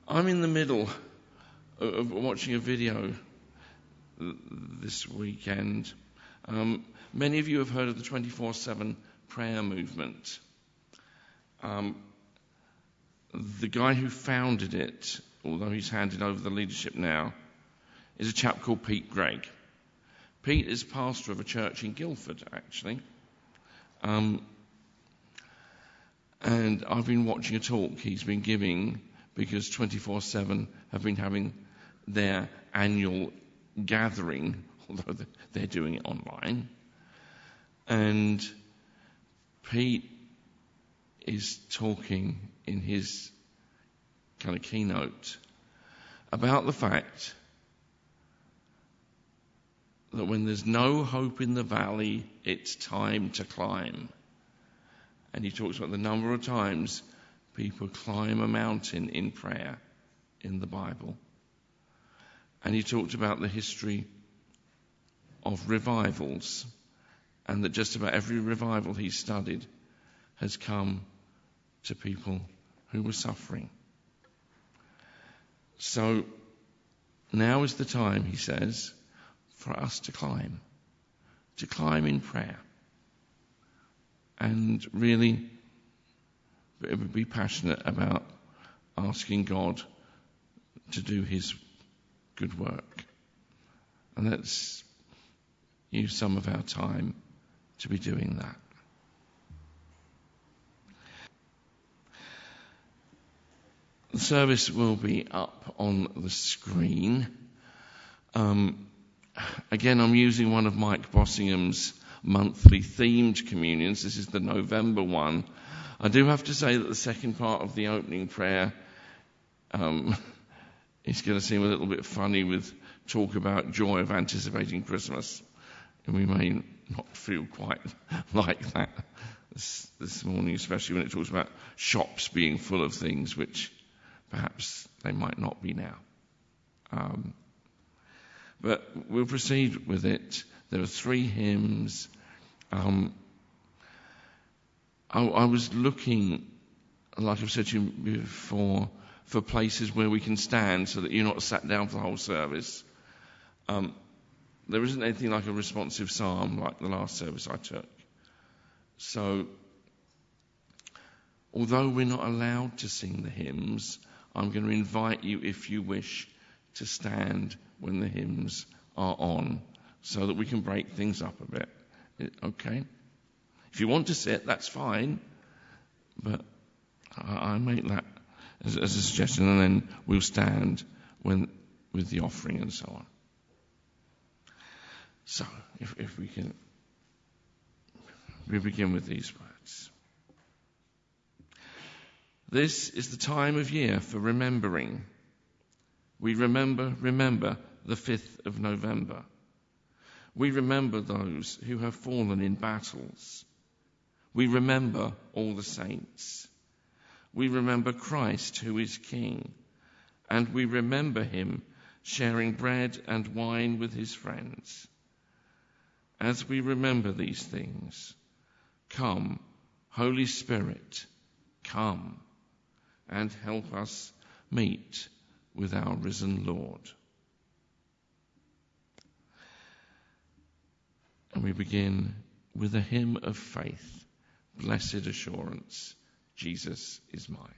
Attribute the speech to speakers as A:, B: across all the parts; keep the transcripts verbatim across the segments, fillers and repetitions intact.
A: I'm in the middle of watching a video this weekend. Um, many of you have heard of the twenty-four seven prayer movement. Um, the guy who founded it, although he's handed over the leadership now, is a chap called Pete Greig. Pete is pastor of a church in Guildford, actually. Um, and I've been watching a talk he's been giving because twenty-four seven have been having their annual gathering, although they're doing it online. And Pete is talking in his kind of keynote about the fact that when there's no hope in the valley, it's time to climb. And he talks about the number of times people climb a mountain in prayer in the Bible. And he talked about the history of revivals, and that just about every revival he studied has come to people who were suffering. So now is the time, he says, for us to climb, to climb in prayer, and really be passionate about asking God to do his good work. And let's use some of our time to be doing that. The service will be up on the screen. Um, again, I'm using one of Mike Bossingham's monthly themed communions. This is the November one. I do have to say that the second part of the opening prayer um, is going to seem a little bit funny with talk about joy of anticipating Christmas. And we may not feel quite like that this, this morning, especially when it talks about shops being full of things, which perhaps they might not be now. Um, but we'll proceed with it. There are three hymns. Um, I, I was looking, like I've said to you before, for places where we can stand so that you're not sat down for the whole service. Um, there isn't anything like a responsive psalm like the last service I took. So, although we're not allowed to sing the hymns, I'm going to invite you, if you wish, to stand when the hymns are on so that we can break things up a bit. Okay? If you want to sit, that's fine, but I, I make that as, as a suggestion, and then we'll stand when with the offering and so on. So, if, if we can, we begin with these words. This is the time of year for remembering. We remember, remember the fifth of November. We remember those who have fallen in battles. We remember all the saints. We remember Christ, who is King, and we remember him sharing bread and wine with his friends. As we remember these things, come, Holy Spirit, come and help us meet with our risen Lord. And we begin with a hymn of faith, Blessed Assurance, Jesus is mine.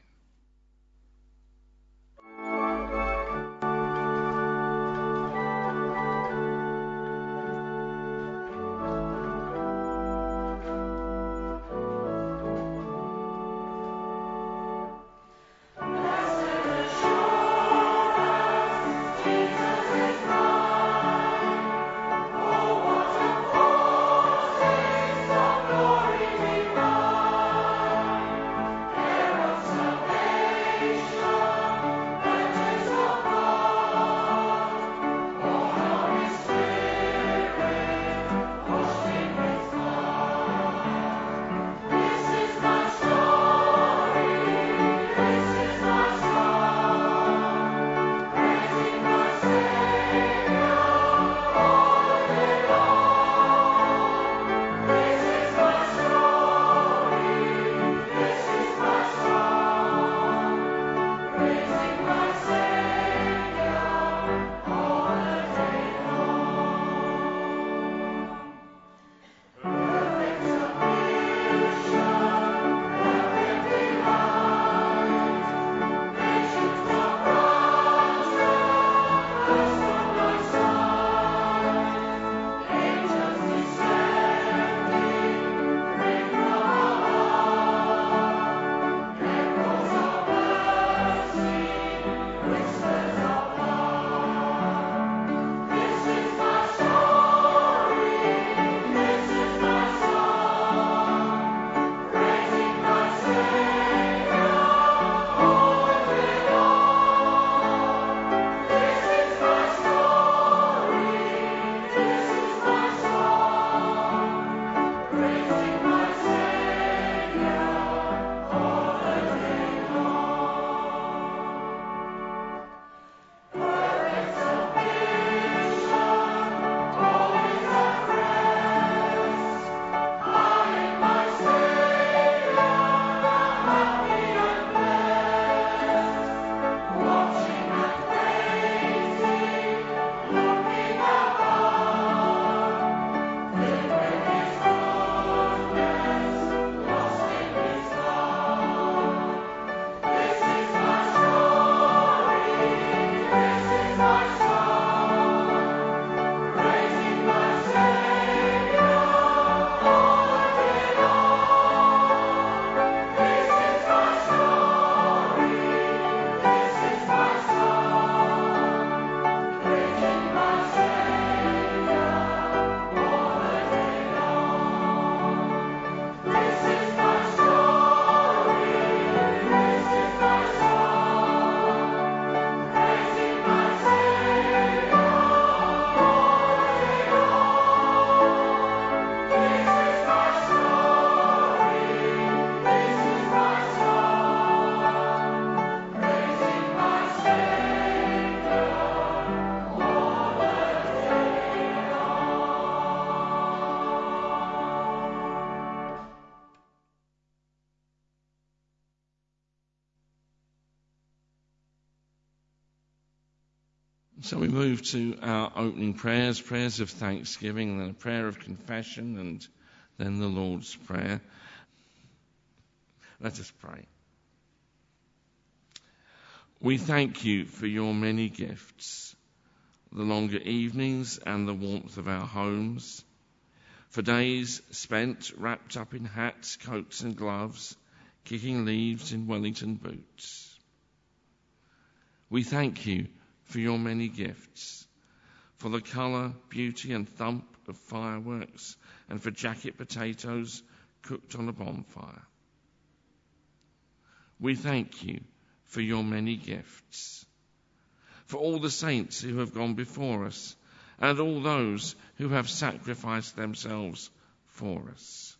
B: Glory divine, heralds of
A: So we move to our opening prayers, prayers of thanksgiving, then a prayer of confession, and then the Lord's Prayer. Let us pray. We thank you for your many gifts, the longer evenings and the warmth of our homes, for days spent wrapped up in hats, coats and gloves, kicking leaves in Wellington boots. We thank you for your many gifts, for the colour, beauty and thump of fireworks, and for jacket potatoes cooked on a bonfire. We thank you for your many gifts, for all the saints who have gone before us, and all those who have sacrificed themselves for us.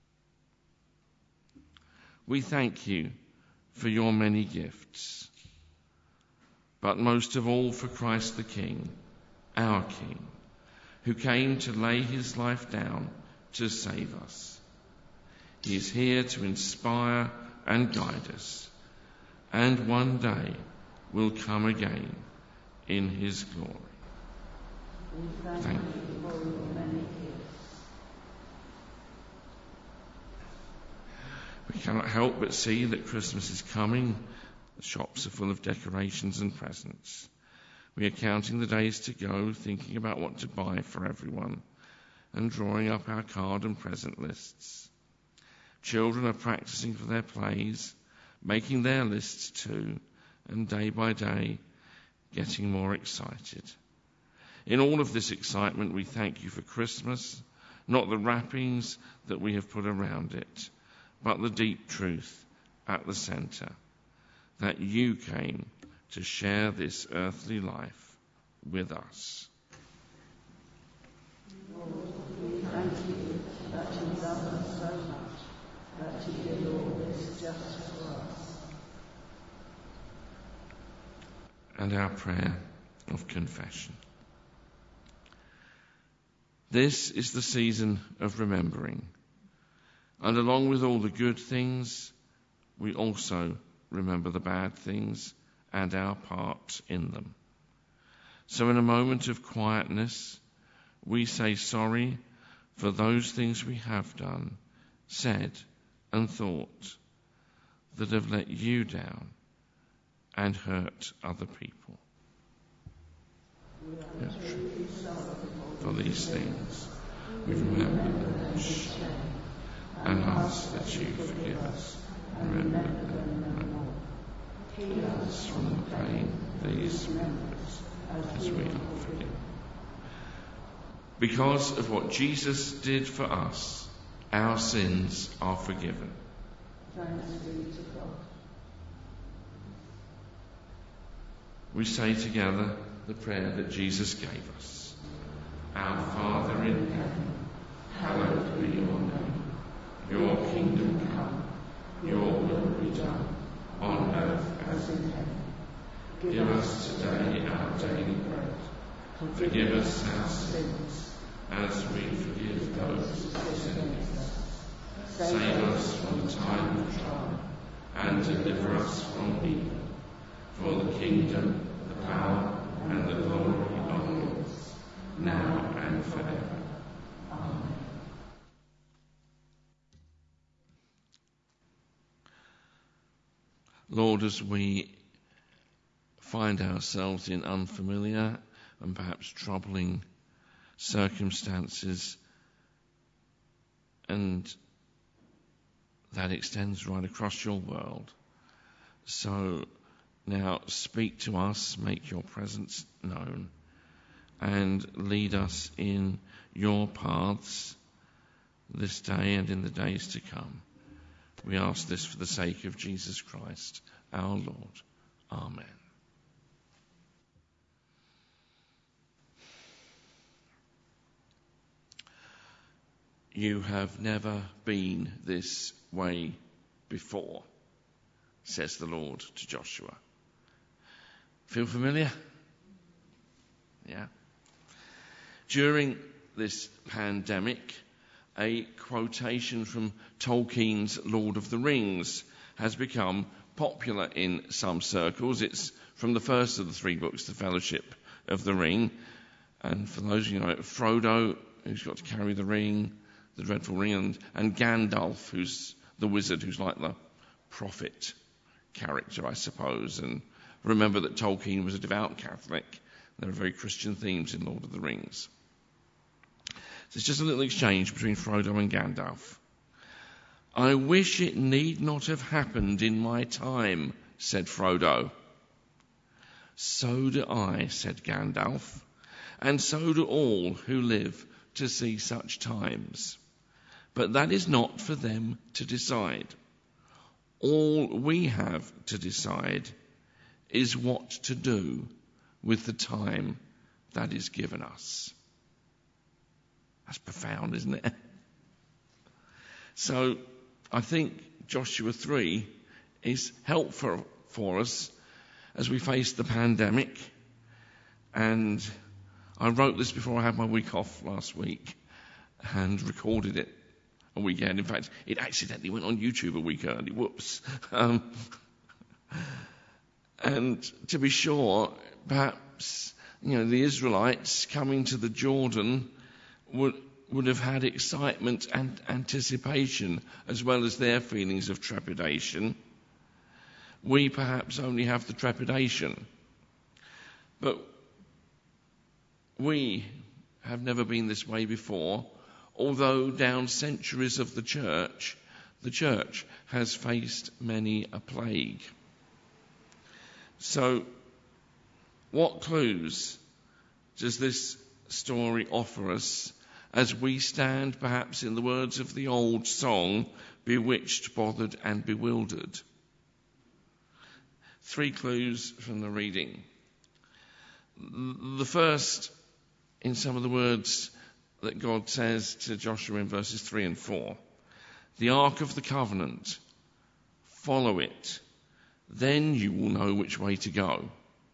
A: We thank you for your many gifts, but most of all for Christ the King, our King, who came to lay his life down to save us. He is here to inspire and guide us, and one day will come again in his glory. Thank you. We cannot help but see that Christmas is coming. The shops are full of decorations and presents. We are counting the days to go, thinking about what to buy for everyone, and drawing up our card and present lists. Children are practicing for their plays, making their lists too, and day by day getting more excited. In all of this excitement, we thank you for Christmas, not the wrappings that we have put around it, but the deep truth at the centre, that you came to share this earthly life with us.
B: Lord, we thank you that you love us so much, that you did all this just for us.
A: And our prayer of confession. This is the season of remembering. And along with all the good things, we also remember the bad things and our part in them. So in a moment of quietness, we say sorry for those things we have done, said and thought that have let you down and hurt other people. Yes. For these things, we remember them with shame and ask that you forgive us and remember them no more. Heal us from the pain these remembers as we are forgiven. Because of what Jesus did for us, our sins are forgiven.
B: Thanks be to God.
A: We say together the prayer that Jesus gave us. Our Father in heaven, hallowed be your name. Your kingdom come, your will be done, on earth as in heaven. Give us today our daily bread. Forgive us our sins, as we forgive those who sin against us. Save us from the time of trial, and deliver us from evil. For the kingdom, the power, and the glory are yours, now and forever. Amen. Lord, as we find ourselves in unfamiliar and perhaps troubling circumstances, and that extends right across your world. So now speak to us, make your presence known, and lead us in your paths this day and in the days to come. We ask this for the sake of Jesus Christ, our Lord. Amen. You have never been this way before, says the Lord to Joshua. Feel familiar? Yeah. During this pandemic, a quotation from Tolkien's Lord of the Rings has become popular in some circles. It's from the first of the three books, The Fellowship of the Ring. And for those of you who know it, Frodo, who's got to carry the ring, the dreadful ring, and, and Gandalf, who's the wizard, who's like the prophet character, I suppose. And remember that Tolkien was a devout Catholic. There are very Christian themes in Lord of the Rings. So it's just a little exchange between Frodo and Gandalf. "I wish it need not have happened in my time," said Frodo. "So do I," said Gandalf, "and so do all who live to see such times. But that is not for them to decide. All we have to decide is what to do with the time that is given us." That's profound, isn't it? So I think Joshua three is helpful for us as we face the pandemic. And I wrote this before I had my week off last week and recorded it a weekend. In fact, it accidentally went on YouTube a week early. Whoops. Um, and to be sure, perhaps, you know, the Israelites coming to the Jordan would would have had excitement and anticipation as well as their feelings of trepidation. We perhaps only have the trepidation. But we have never been this way before, although down centuries of the church, the church has faced many a plague. So, what clues does this story offer us as we stand, perhaps in the words of the old song, bewitched, bothered and bewildered? Three clues from the reading. The first, in some of the words that God says to Joshua in verses three and four. "The Ark of the Covenant, follow it, then you will know which way to go."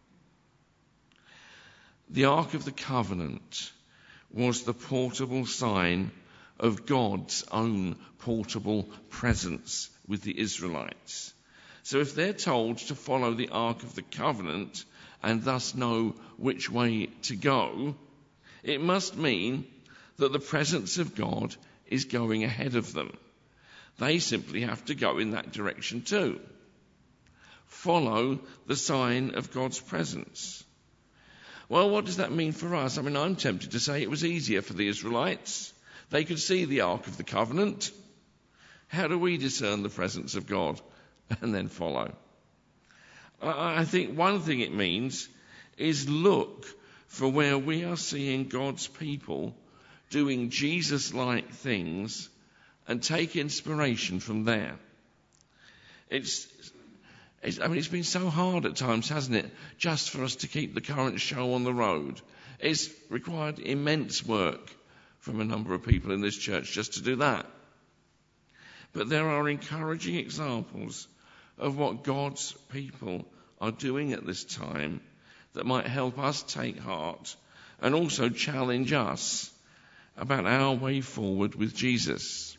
A: The Ark of the Covenant was the portable sign of God's own portable presence with the Israelites. So if they're told to follow the Ark of the Covenant and thus know which way to go, it must mean that the presence of God is going ahead of them. They simply have to go in that direction too. Follow the sign of God's presence. Well, what does that mean for us? I mean, I'm tempted to say it was easier for the Israelites. They could see the Ark of the Covenant. How do we discern the presence of God and then follow? I think one thing it means is look for where we are seeing God's people doing Jesus-like things and take inspiration from there. It's, it's, I mean, it's been so hard at times, hasn't it, just for us to keep the current show on the road. It's required immense work from a number of people in this church just to do that. But there are encouraging examples of what God's people are doing at this time that might help us take heart and also challenge us about our way forward with Jesus.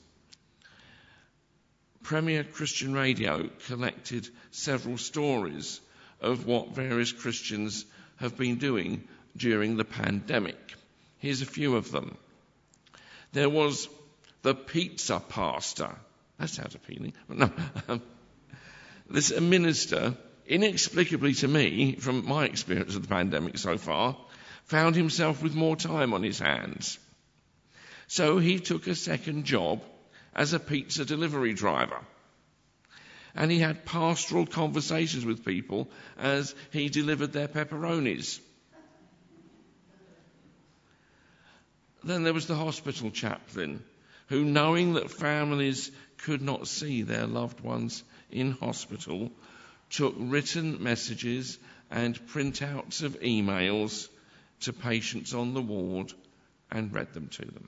A: Premier Christian Radio collected several stories of what various Christians have been doing during the pandemic. Here's a few of them. There was the pizza pastor. That sounds appealing. But no. Um, this a minister, inexplicably to me, from my experience of the pandemic so far, found himself with more time on his hands. So he took a second job as a pizza delivery driver. And he had pastoral conversations with people as he delivered their pepperonis. Then there was the hospital chaplain, who, knowing that families could not see their loved ones in hospital, took written messages and printouts of emails to patients on the ward and read them to them.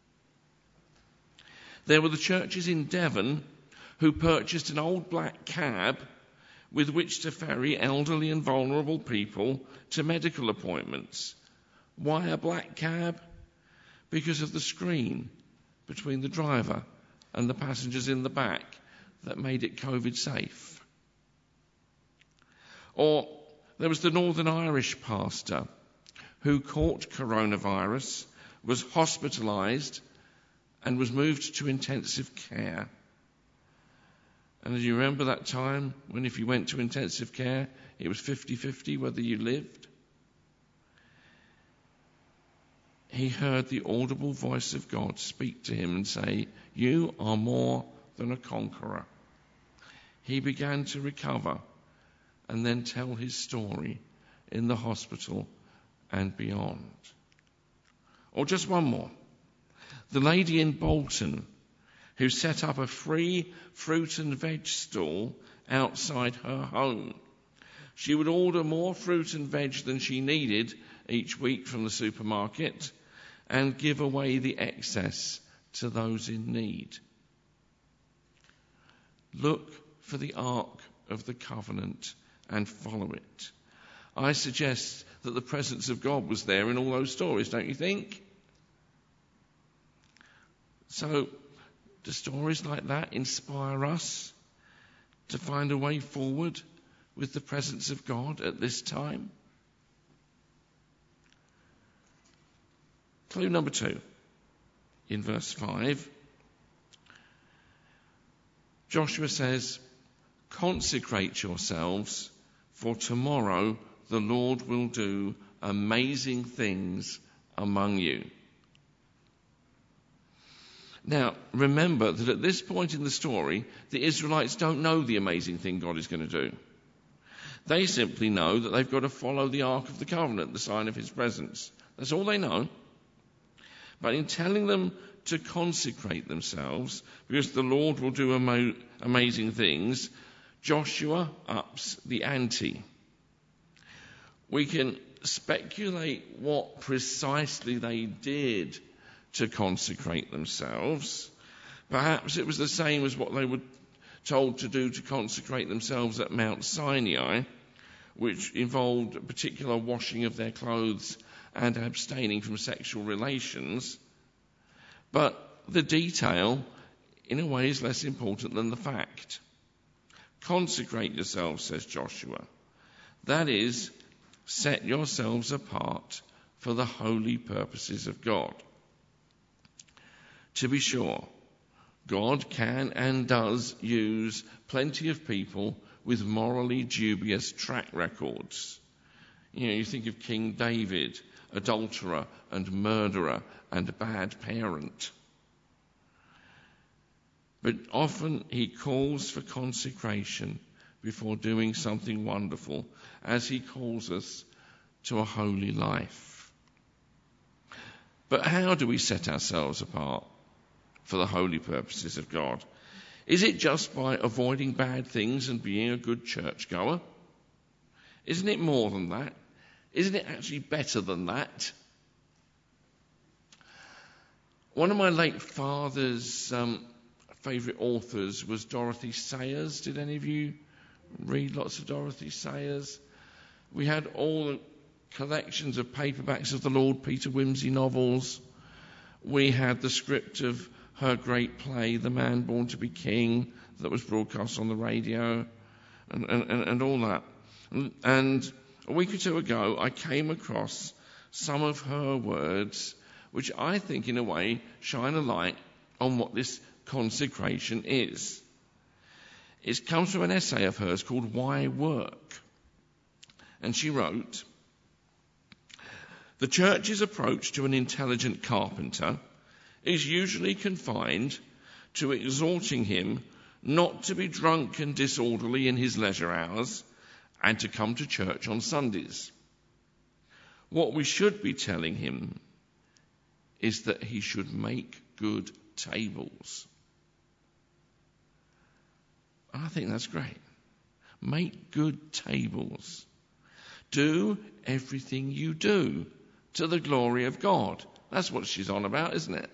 A: There were the churches in Devon who purchased an old black cab with which to ferry elderly and vulnerable people to medical appointments. Why a black cab? Because of the screen between the driver and the passengers in the back that made it COVID safe. Or there was the Northern Irish pastor who caught coronavirus, was hospitalized and was moved to intensive care. And do you remember that time when if you went to intensive care, it was fifty-fifty whether you lived? He heard the audible voice of God speak to him and say, "You are more than a conqueror." He began to recover and then tell his story in the hospital and beyond. Or just one more. The lady in Bolton who set up a free fruit and veg stall outside her home. She would order more fruit and veg than she needed each week from the supermarket and give away the excess to those in need. Look for the Ark of the Covenant and follow it. I suggest that the presence of God was there in all those stories, don't you think? So, do stories like that inspire us to find a way forward with the presence of God at this time? Clue number two, in verse five, Joshua says, "Consecrate yourselves, for tomorrow the Lord will do amazing things among you." Now, remember that at this point in the story, the Israelites don't know the amazing thing God is going to do. They simply know that they've got to follow the Ark of the Covenant, the sign of his presence. That's all they know. But in telling them to consecrate themselves, because the Lord will do ama- amazing things, Joshua ups the ante. We can speculate what precisely they did to consecrate themselves. Perhaps it was the same as what they were told to do to consecrate themselves at Mount Sinai, which involved a particular washing of their clothes and abstaining from sexual relations. But the detail, in a way, is less important than the fact. Consecrate yourselves, says Joshua. That is, set yourselves apart for the holy purposes of God. To be sure, God can and does use plenty of people with morally dubious track records. You know, you think of King David, adulterer and murderer and bad parent. But often he calls for consecration before doing something wonderful, as he calls us to a holy life. But how do we set ourselves apart for the holy purposes of God? Is it just by avoiding bad things and being a good churchgoer? Isn't it more than that? Isn't it actually better than that? One of my late father's um, favourite authors was Dorothy Sayers. Did any of you read lots of Dorothy Sayers? We had all the collections of paperbacks of the Lord Peter Wimsey novels. We had the script of her great play, The Man Born to be King, that was broadcast on the radio, and, and, and all that. And a week or two ago, I came across some of her words, which I think, in a way, shine a light on what this consecration is. It comes from an essay of hers called Why Work? And she wrote, "The church's approach to an intelligent carpenter is usually confined to exhorting him not to be drunk and disorderly in his leisure hours and to come to church on Sundays. What we should be telling him is that he should make good tables." I think that's great. Make good tables. Do everything you do to the glory of God. That's what she's on about, isn't it?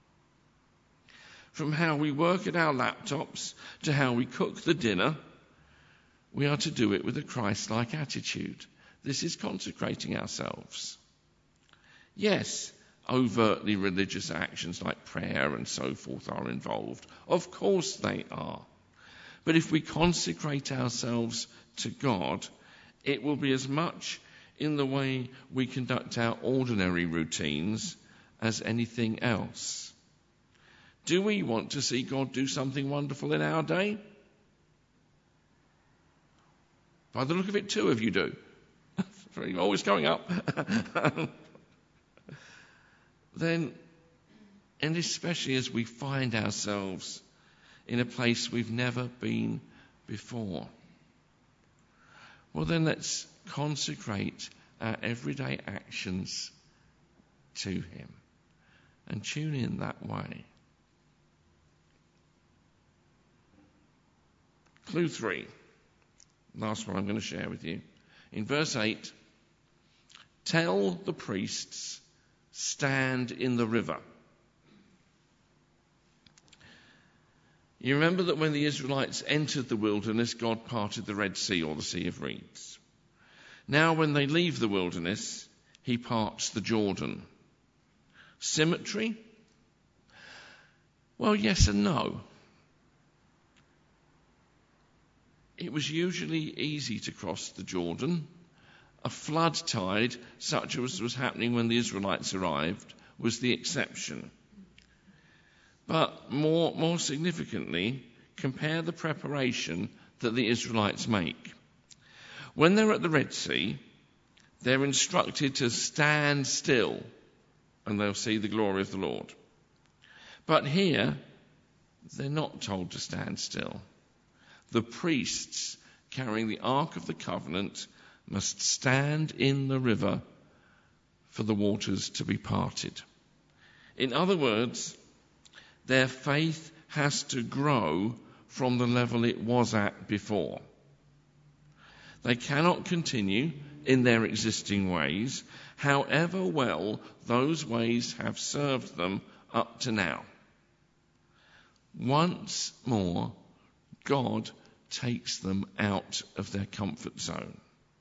A: From how we work at our laptops to how we cook the dinner, we are to do it with a Christ-like attitude. This is consecrating ourselves. Yes, overtly religious actions like prayer and so forth are involved. Of course they are. But if we consecrate ourselves to God, it will be as much in the way we conduct our ordinary routines as anything else. Do we want to see God do something wonderful in our day? By the look of it, two of you do. You're always going up. Then, and especially as we find ourselves in a place we've never been before, well then let's consecrate our everyday actions to him and tune in that way. Clue three, last one I'm going to share with you. In verse eight, tell the priests, stand in the river. You remember that when the Israelites entered the wilderness, God parted the Red Sea, or the Sea of Reeds. Now when they leave the wilderness, he parts the Jordan. Symmetry? Well, yes and no. It was usually easy to cross the Jordan. A flood tide, such as was happening when the Israelites arrived, was the exception. But more, more significantly, compare the preparation that the Israelites make. When they're at the Red Sea, they're instructed to stand still, and they'll see the glory of the Lord. But here, they're not told to stand still. The priests carrying the Ark of the Covenant must stand in the river for the waters to be parted. In other words, their faith has to grow from the level it was at before. They cannot continue in their existing ways, however well those ways have served them up to now. Once more, God takes them out of their comfort zone.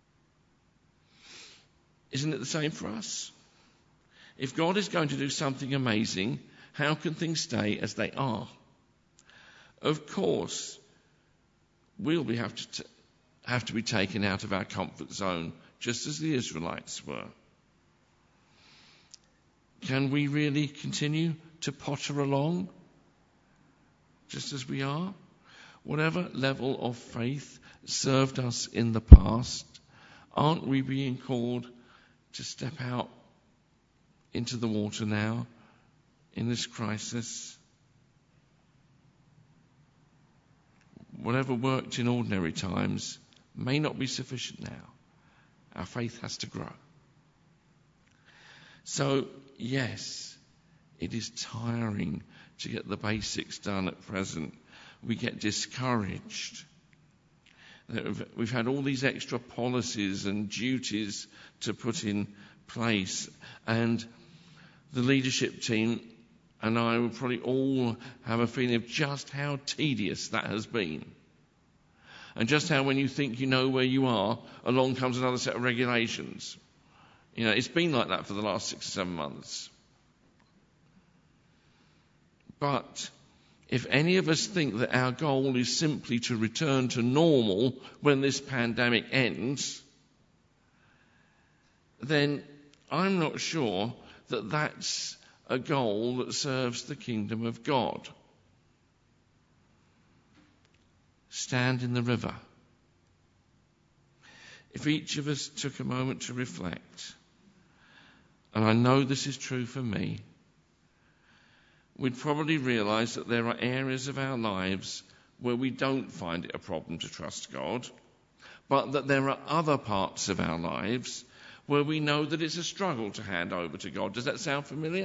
A: Isn't it the same for us? If God is going to do something amazing, how can things stay as they are? Of course, we'll be have to t- have to be taken out of our comfort zone, just as the Israelites were. Can we really continue to potter along, just as we are? Whatever level of faith served us in the past, aren't we being called to step out into the water now in this crisis? Whatever worked in ordinary times may not be sufficient now. Our faith has to grow. So, yes, it is tiring to get the basics done at present. We get discouraged. We've had all these extra policies and duties to put in place, and the leadership team and I will probably all have a feeling of just how tedious that has been. And just how when you think you know where you are, along comes another set of regulations. You know, it's been like that for the last six or seven months. But if any of us think that our goal is simply to return to normal when this pandemic ends, then I'm not sure that that's a goal that serves the kingdom of God. Stand in the river. If each of us took a moment to reflect, and I know this is true for me, we'd probably realise that there are areas of our lives where we don't find it a problem to trust God, but that there are other parts of our lives where we know that it's a struggle to hand over to God. Does that sound familiar?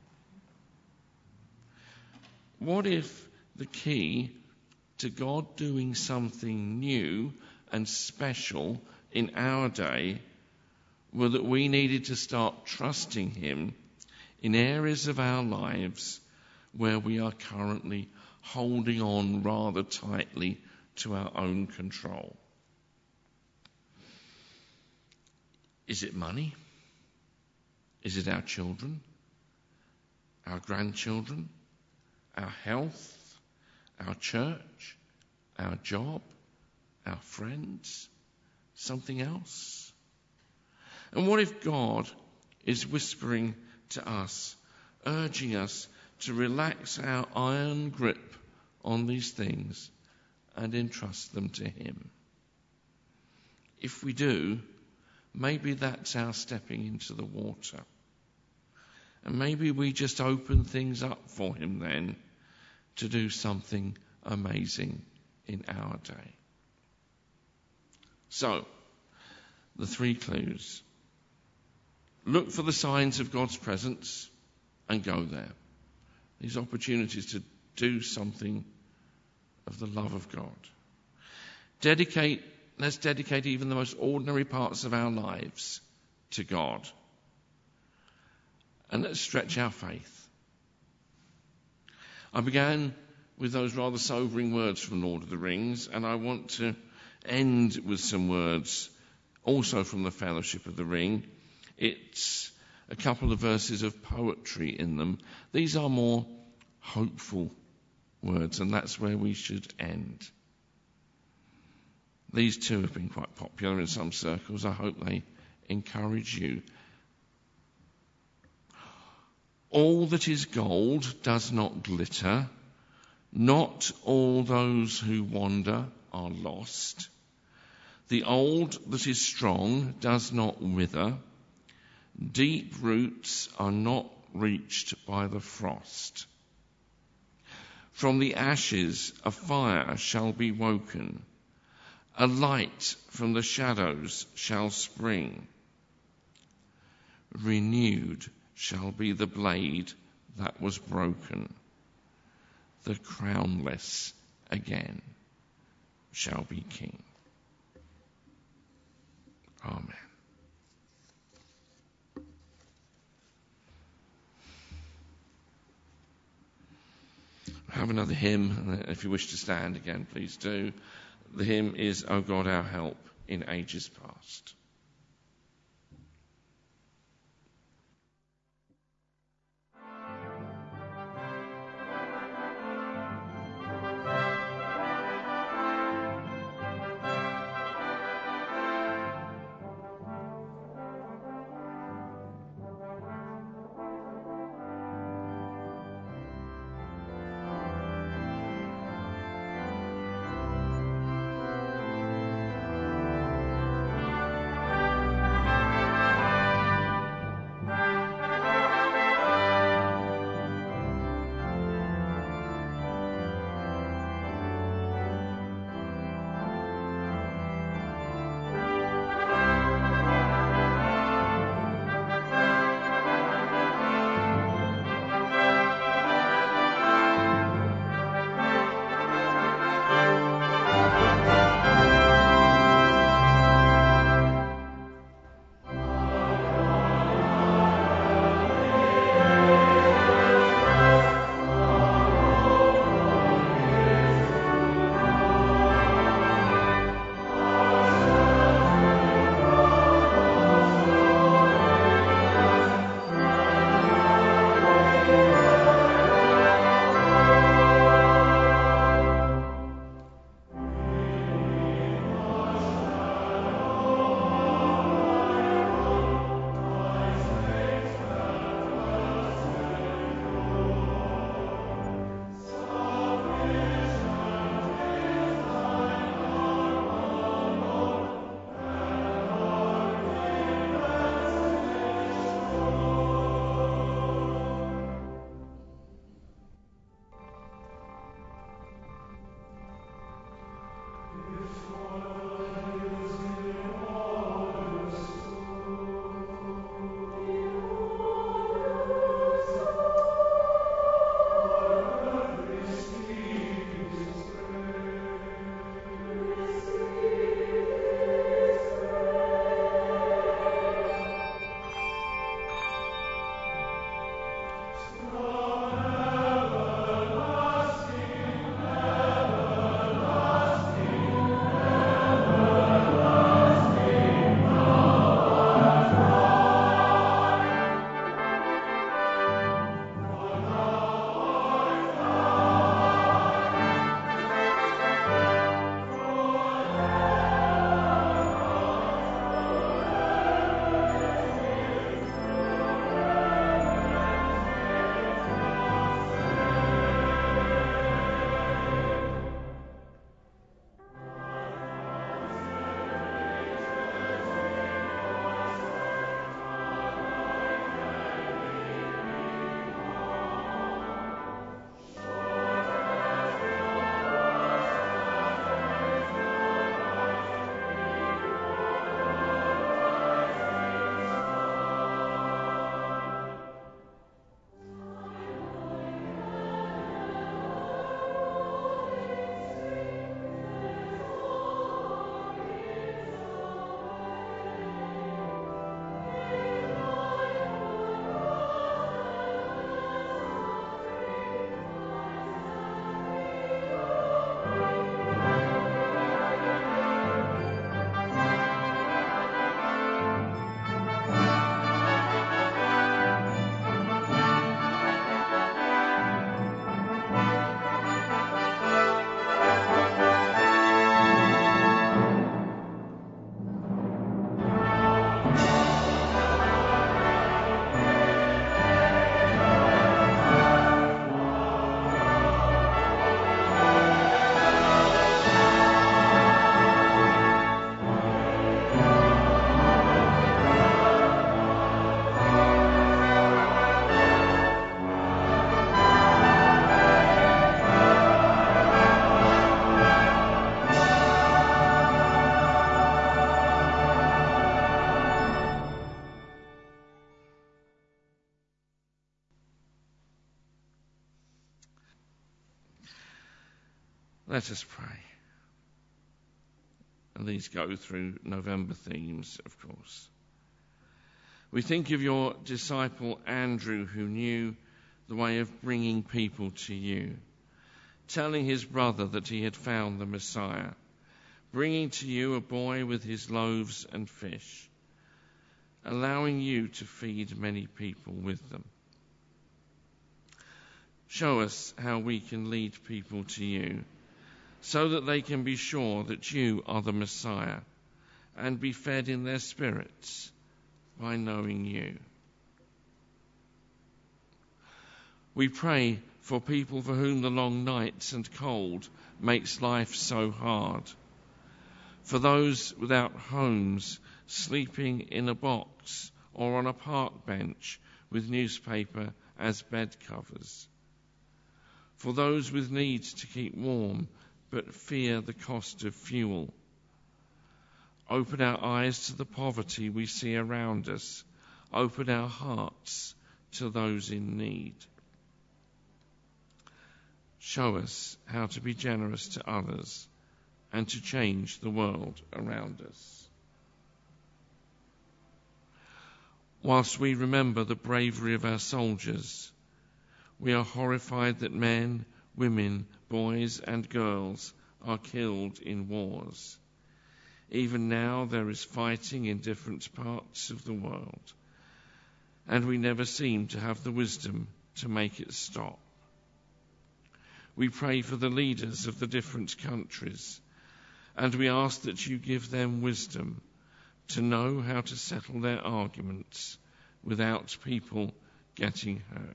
A: What if the key to God doing something new and special in our day were that we needed to start trusting Him in areas of our lives where we are currently holding on rather tightly to our own control? Is it money? Is it our children? Our grandchildren? Our health? Our church? Our job? Our friends? Something else? And what if God is whispering to us, urging us to relax our iron grip on these things and entrust them to him? If we do, maybe that's our stepping into the water. And maybe we just open things up for him then to do something amazing in our day. So, the three clues. Look for the signs of God's presence and go there. These opportunities to do something of the love of God. Dedicate, let's dedicate even the most ordinary parts of our lives to God. And let's stretch our faith. I began with those rather sobering words from Lord of the Rings, and I want to end with some words also from the Fellowship of the Ring. It's a couple of verses of poetry in them. These are more hopeful words, and that's where we should end. These two have been quite popular in some circles. I hope they encourage you. All that is gold does not glitter. Not all those who wander are lost. The old that is strong does not wither. Deep roots are not reached by the frost. From the ashes a fire shall be woken. A light from the shadows shall spring. Renewed shall be the blade that was broken. The crownless again shall be king. Amen. I have another hymn. If you wish to stand again, please do. The hymn is O God, our help in ages past. Let us pray. And these go through November themes, of course. We think of your disciple Andrew, who knew the way of bringing people to you, telling his brother that he had found the Messiah, bringing to you a boy with his loaves and fish, allowing you to feed many people with them. Show us how we can lead people to you, so that they can be sure that you are the Messiah and be fed in their spirits by knowing you. We pray for people for whom the long nights and cold makes life so hard, for those without homes, sleeping in a box or on a park bench with newspaper as bed covers, for those with needs to keep warm but fear the cost of fuel. Open our eyes to the poverty we see around us. Open our hearts to those in need. Show us how to be generous to others and to change the world around us. Whilst we remember the bravery of our soldiers, we are horrified that men, women, boys and girls are killed in wars. Even now there is fighting in different parts of the world, and we never seem to have the wisdom to make it stop. We pray for the leaders of the different countries, and we ask that you give them wisdom to know how to settle their arguments without people getting hurt.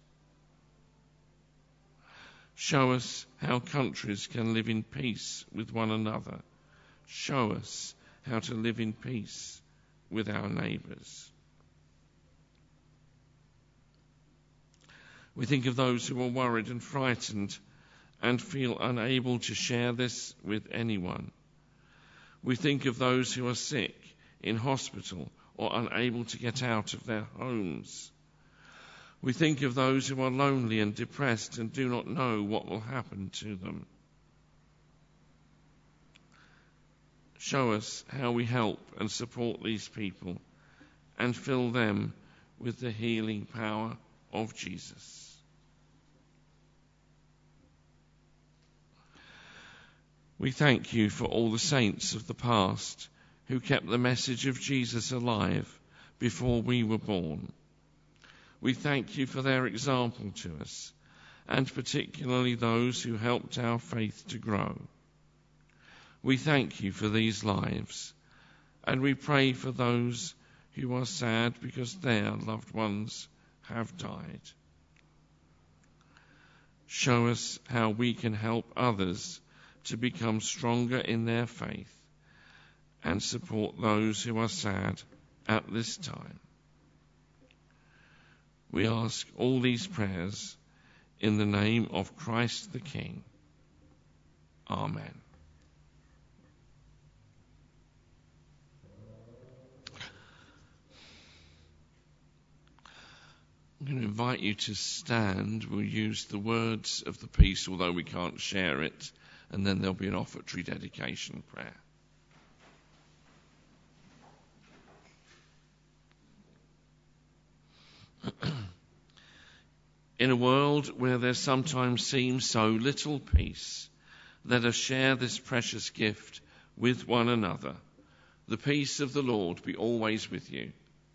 A: Show us how countries can live in peace with one another. Show us how to live in peace with our neighbours. We think of those who are worried and frightened and feel unable to share this with anyone. We think of those who are sick, in hospital, or unable to get out of their homes. We think of those who are lonely and depressed and do not know what will happen to them. Show us how we help and support these people and fill them with the healing power of Jesus. We thank you for all the saints of the past who kept the message of Jesus alive before we were born. We thank you for their example to us, and particularly those who helped our faith to grow. We thank you for these lives, and we pray for those who are sad because their loved ones have died. Show us how we can help others to become stronger in their faith and support those who are sad at this time. We ask all these prayers in the name of Christ the King. Amen. I'm going to invite you to stand. We'll use the words of the piece, although we can't share it, and then there'll be an offertory dedication prayer. In a world where there sometimes seems so little peace, let us share this precious gift with one another. The peace of the Lord be always with you.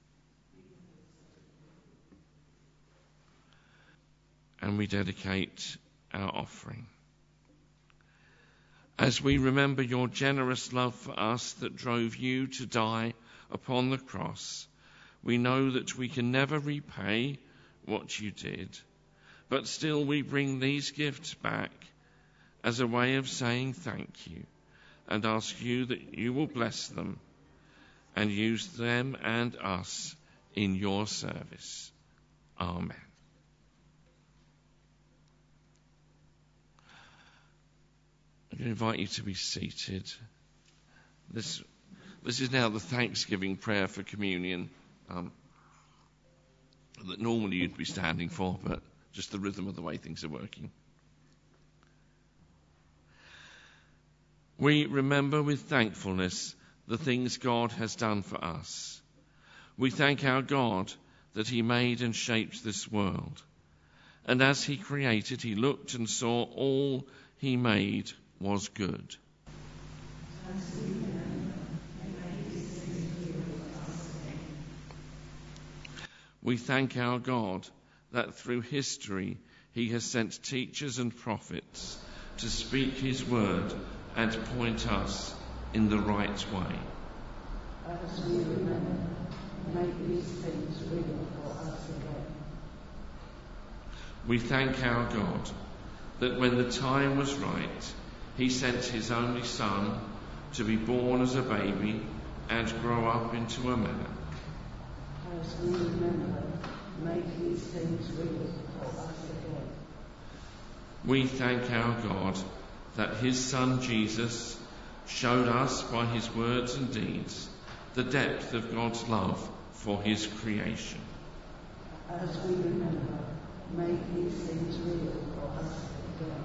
A: And we dedicate our offering. As we remember your generous love for us that drove you to die upon the cross, we know that we can never repay what you did, but still we bring these gifts back as a way of saying thank you and ask you that you will bless them and use them and us in your service. Amen. I'm going to invite you to be seated. This, this is now the Thanksgiving prayer for communion um, that normally you'd be standing for, but just the rhythm of the way things are working. We remember with thankfulness the things God has done for us. We thank our God that he made and shaped this world. And as he created, he looked and saw all he made was good. We thank our God that through history he has sent teachers and prophets to speak his word and point us in the right way.
B: As we remember, make these things real for us again.
A: We thank our God that when the time was right, he sent his only Son to be born as a baby and grow up into a man.
B: As we remember, make these things real for us again.
A: We thank our God that his Son Jesus showed us by his words and deeds the depth of God's love for his creation.
B: As we remember, make these things real for us again.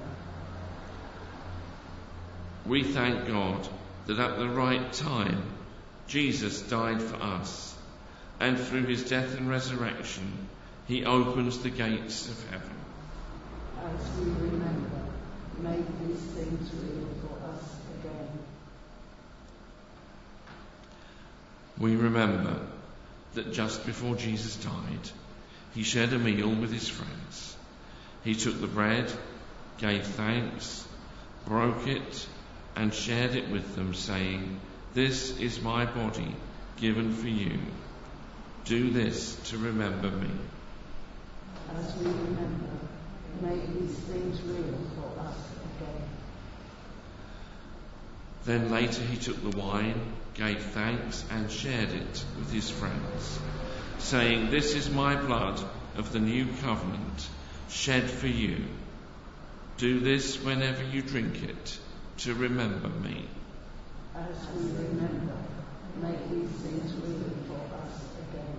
A: We thank God that at the right time Jesus died for us, and through his death and resurrection he opens the gates of heaven.
B: As we remember, make these things real for us again.
A: We remember that just before Jesus died, he shared a meal with his friends. He took the bread, gave thanks, broke it, and shared it with them, saying, "This is my body given for you. Do this to remember me."
B: As we remember, make these things real for us again.
A: Then later he took the wine, gave thanks, and shared it with his friends, saying, "This is my blood of the new covenant, shed for you. Do this whenever you drink it, to remember me."
B: As we remember, make these things real for us again.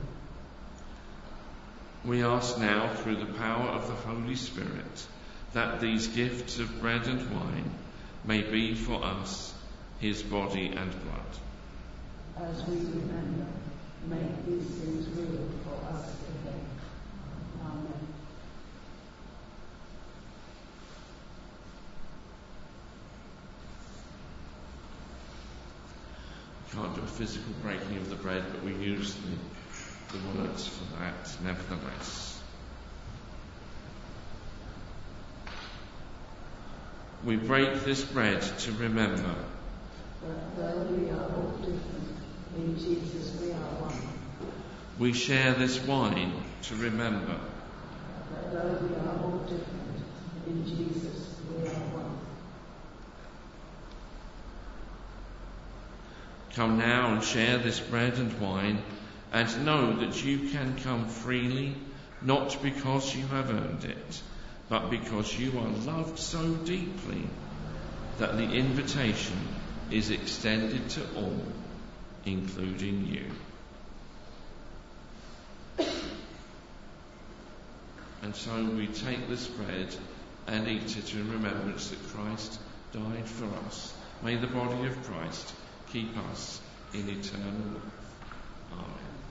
A: We ask now, through the power of the Holy Spirit, that these gifts of bread and wine may be for us his body and blood.
B: As we remember, make these things real for us again. Amen.
A: We can't do a physical breaking of the bread, but we use the, the words for that nevertheless. We break this bread to remember
B: But though we are all different, in Jesus we are one.
A: We share this wine to remember
B: But though we are all different, in Jesus we are one.
A: Come now and share this bread and wine, and know that you can come freely, not because you have earned it, but because you are loved so deeply that the invitation is extended to all, including you. And so we take this bread and eat it in remembrance that Christ died for us. May the body of Christ keep us in eternal life. Amen.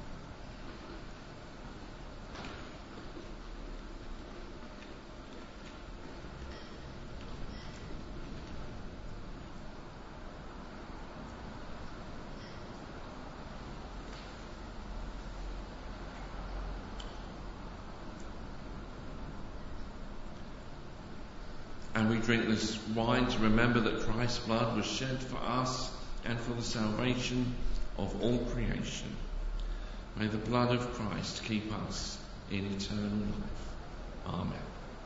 A: And we drink this wine to remember that Christ's blood was shed for us and for the salvation of all creation. May the blood of Christ keep us in eternal life. Amen.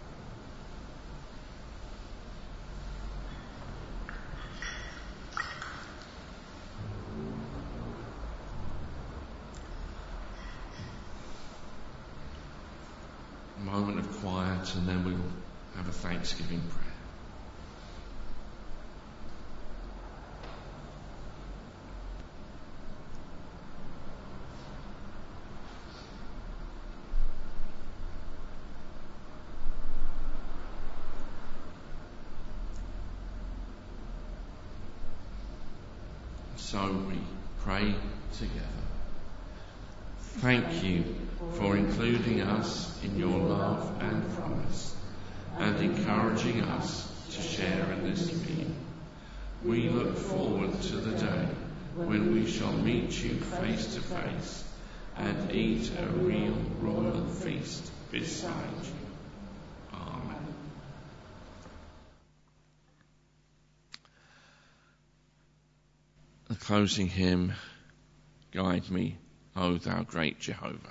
A: A moment of quiet, and then we'll have a thanksgiving prayer. so we pray together. Thank you for including us in your love and promise and encouraging us to share in this meal. We look forward to the day when we shall meet you face to face and eat a real royal feast beside you. Amen. The closing hymn, Guide Me, O Thou Great Jehovah.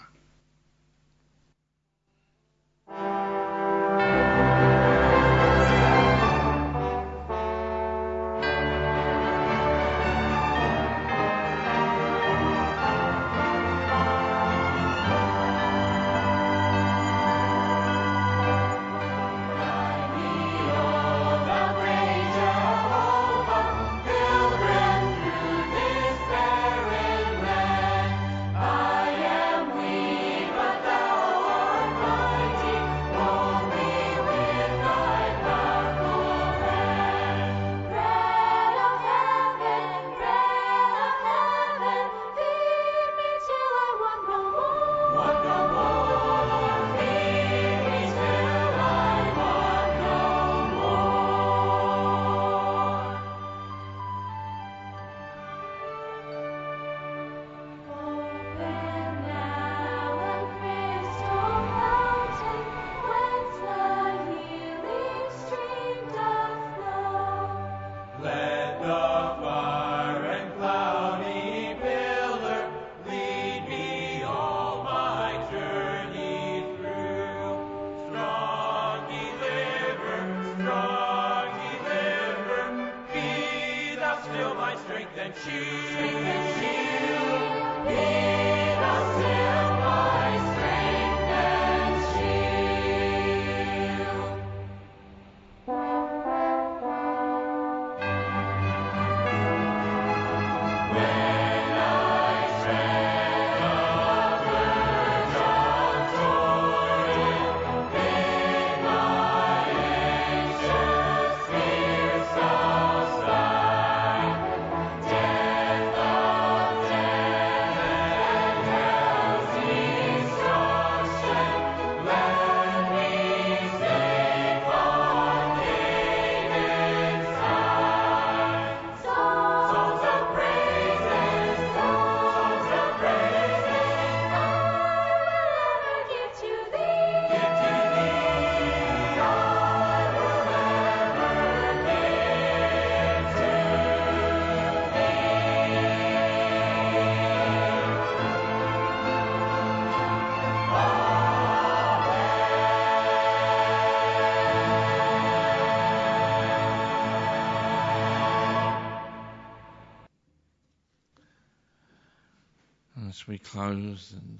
A: As we close and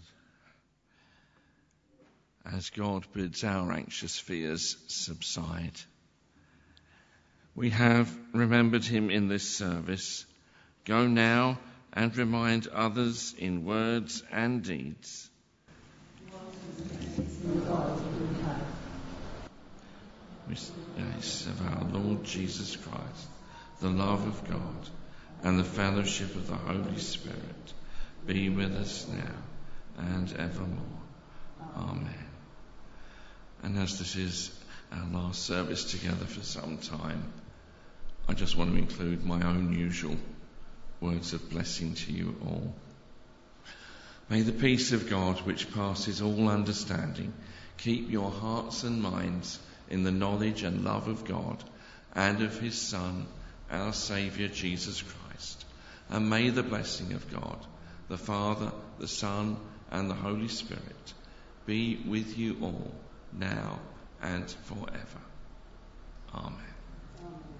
A: as God bids our anxious fears subside, we have remembered him in this service. Go now and remind others in words and deeds. With the grace of our Lord Jesus Christ, the love of God, and the fellowship of the Holy Spirit be with us now and evermore. Amen. And as this is our last service together for some time, I just want to include my own usual words of blessing to you all. May the peace of God, which passes all understanding, keep your hearts and minds in the knowledge and love of God and of his Son, our Saviour Jesus Christ. And may the blessing of God, the Father, the Son, and the Holy Spirit be with you all, now and forever. Amen.
B: Amen.